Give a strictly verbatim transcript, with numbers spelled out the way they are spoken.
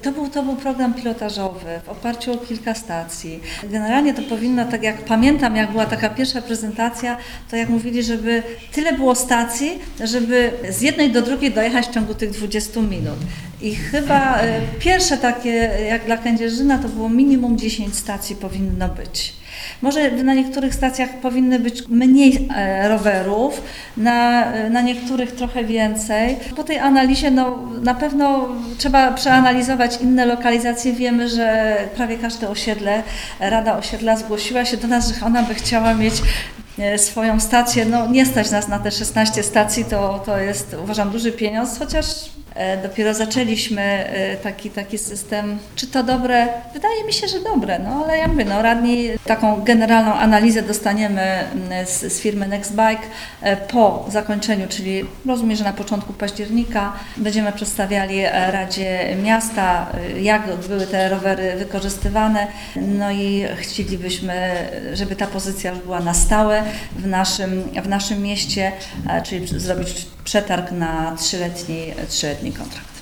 To był, to był program pilotażowy w oparciu o kilka stacji. Generalnie to powinno, tak jak pamiętam, jak była taka pierwsza prezentacja, to jak mówili, żeby tyle było stacji, żeby z jednej do drugiej dojechać w ciągu tych dwudziestu minut. I chyba pierwsze takie, jak dla Kędzierzyna, to było minimum dziesięć stacji powinno być. Może na niektórych stacjach powinny być mniej rowerów, na, na niektórych trochę więcej. Po tej analizie no, na pewno trzeba przeanalizować inne lokalizacje. Wiemy, że prawie każde osiedle, Rada Osiedla zgłosiła się do nas, że ona by chciała mieć swoją stację. No, nie stać nas na te szesnaście stacji, to, to jest, uważam, duży pieniądz, chociaż dopiero zaczęliśmy taki, taki system. Czy to dobre? Wydaje mi się, że dobre, no ale ja mówię, no radni taką generalną analizę dostaniemy z, z firmy Nextbike po zakończeniu, czyli rozumiem, że na początku października będziemy przedstawiali Radzie Miasta, jak były te rowery wykorzystywane, no i chcielibyśmy, żeby ta pozycja już była na stałe w naszym, w naszym mieście, czyli zrobić przetarg na trzyletni, trzyletni kontrakt.